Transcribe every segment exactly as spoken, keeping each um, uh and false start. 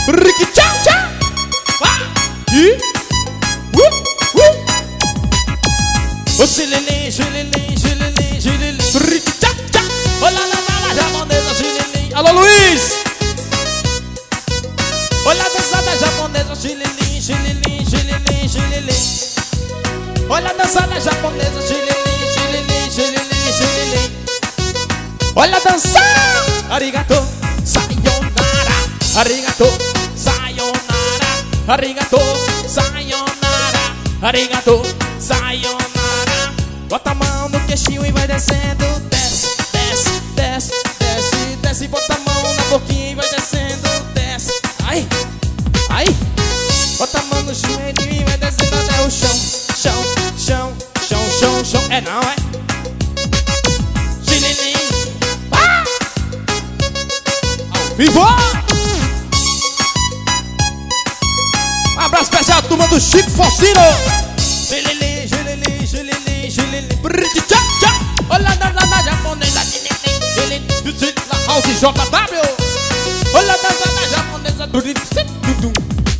Ricky tchau, tchau. E uh, uh. O xililim, xililim, xililim, xililim. Ricky tchau, tchau. Olha lá, lá, lá, japonesa, xililim. Alô, Luiz. Olha a dançada japonesa, xililim, xililim, xililim, xililim. Olha a dançada japonesa, xililim, xililim, xililim, xililim. Olha a dança. Arigato, sayonara. Arigato, sayonara. Arigato, sayonara. Arigato, sayonara. Bota a mão no queixinho e vai descendo. Desce, desce, desce, desce, desce. Bota a mão na boquinha e vai descendo. Desce, ai, ai. Bota a mão no joelho e vai descendo até o chão. Chão, chão, chão, chão, chão. É não, é? Xililim. Ah! Ao vivo! Um abraço especial, turma do Chico Focino. Xililim, xililim, xililim, xililim. Brrr, tchau, tchau. Olha na na na japonesa. Xililim, xililim. Na House J W. Olha na na na japonesa. Dudum.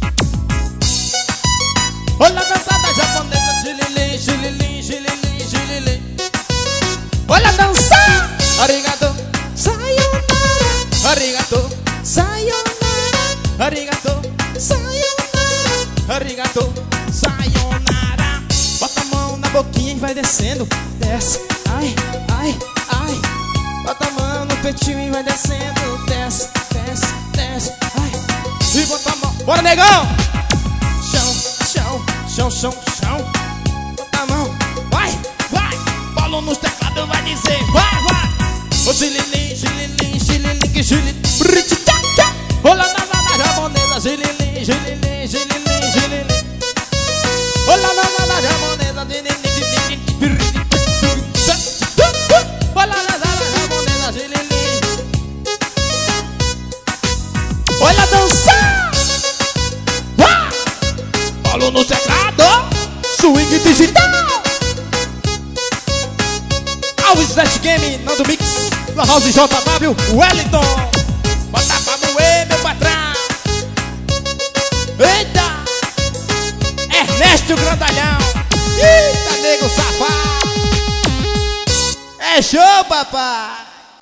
Olha a dançada japonesa, xililim, xililim, xililim, xililim. Olha a dança. Arigato, sayonara. Arigato, sayonara. Arigato, sayonara. Arigato, sayonara. Bota a mão na boquinha e vai descendo. Desce, ai, ai, ai. Bota a mão no peitinho e vai descendo. Desce, desce, desce, ai. E bota a mão. Bora, negão! Chão, chão, chão, chão, chão. Bota a mão, vai, vai. Paulo nos teclados vai dizer, vai, vai. O xililim, xililim, xililim, que xililim. Brrr, tchau, tchau. Olha na na na japonesa, xililim, xililim, xililim, xililim. Olha na na na japonesa, xililim, xililim, brrr, olha na na na japonesa, xililim. Olha a dança. Paulo no teclado, swing digital. Alves Net Game, Nando Mix, La House J W, Wellington. Bota pra moer, meu patrão. Eita, Ernesto Grandalhão. Eita, nego safado. É show, papai.